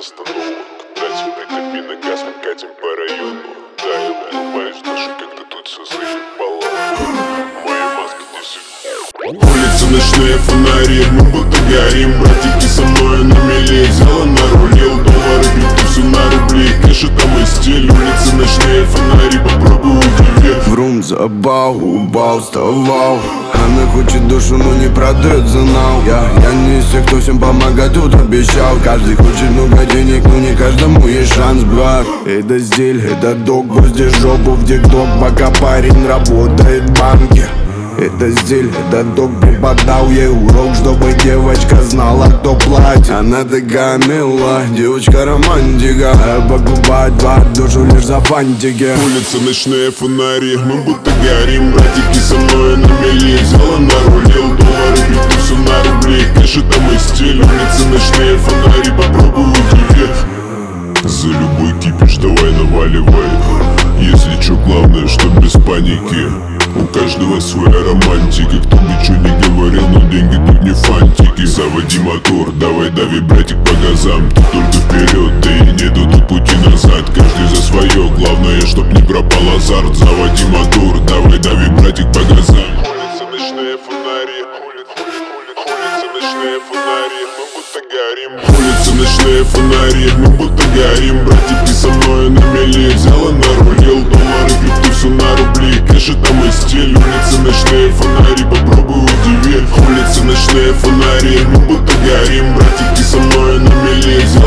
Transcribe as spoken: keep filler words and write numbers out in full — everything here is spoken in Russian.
остановок. Дайте прикопи на газ, мы катим по району. Да, я понимаю, даже когда тут все заебало. Мои маски десять. Улицы, ночные фонари, мы будто горим. Братики со мной на мели, взяла на рулил. Доллары, крипту, все на рубли, кэш это мой стиль. Улицы, ночные фонари, попробуй удиви. Врум забал, убал, вставал. Она хочет душу, но не продает за нал. Я, я не из тех, кто всем помогать тут обещал. Каждый хочет много денег, но не каждому есть шанс, брат. Это стиль, это дог, бросьте жопу в тик-ток, пока парень работает в банке. Это стиль, это дог, преподал ей урок, чтобы девочка знала, кто платит. Она такая милая, девочка романтика, а покупать под душу лишь за фантики. Улицы, ночные фонари, мы будто горим. Братики со мной на мели, взяла на рулил. Доллары, крипту, все на рубли, кэш это мой стиль. Улицы, ночные фонари, попробуй удиви. За любой кипиш давай наваливай. Если чё, главное, что без паники. У каждого своя романтика. Кто бы чё не говорил, но деньги тут не фантики. Заводи мотор, давай дави, братик, по газам. Ты только вперед, да и нету тут пути назад. Каждый за свое, главное, чтоб не пропал азарт. Заводи мотор, давай дави, братик, по газам. Улицы, ночные фонари, улицы, ночные фонари, мы будто горим. Улицы, ночные фонари, мы будто горим. Братики со мной на мели, взяла на рулил. Доллары, крипту, все на рубли, кэш это мой стиль. Улицы, ночные фонари, попробуй удиви. Улицы, ночные фонари, мы будто горим. Братики со мной на мели,